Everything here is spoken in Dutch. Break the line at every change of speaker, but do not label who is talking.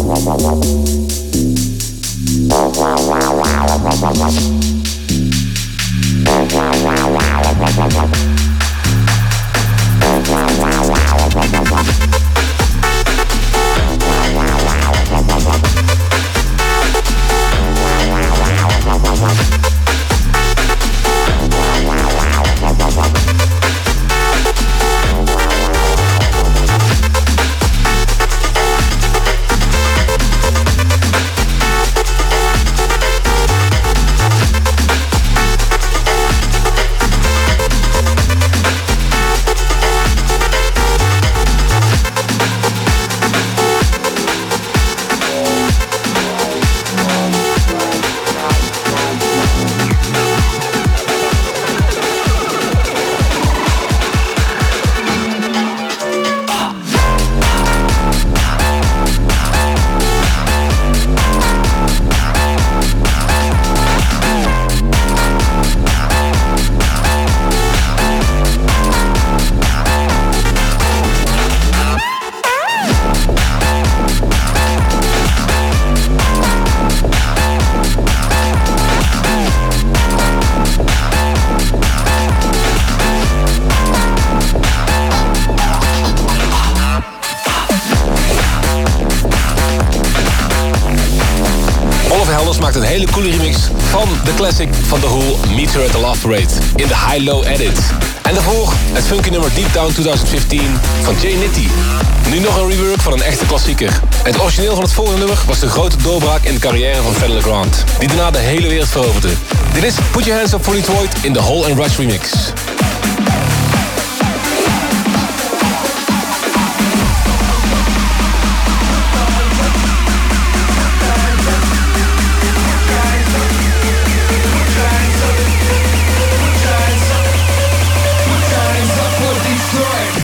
Maakt een hele coole remix van de classic van The Who, Meet Her at the Love Parade, in de high-low edit. En daarvoor het funky nummer Deep Down 2015 van Jay Nitty. Nu nog een rework van een echte klassieker. Het origineel van het volgende nummer was de grote doorbraak in de carrière van Fedde Le Grand, die daarna de hele wereld veroverde. Dit is Put Your Hands Up for Detroit in de Hole and Rush remix.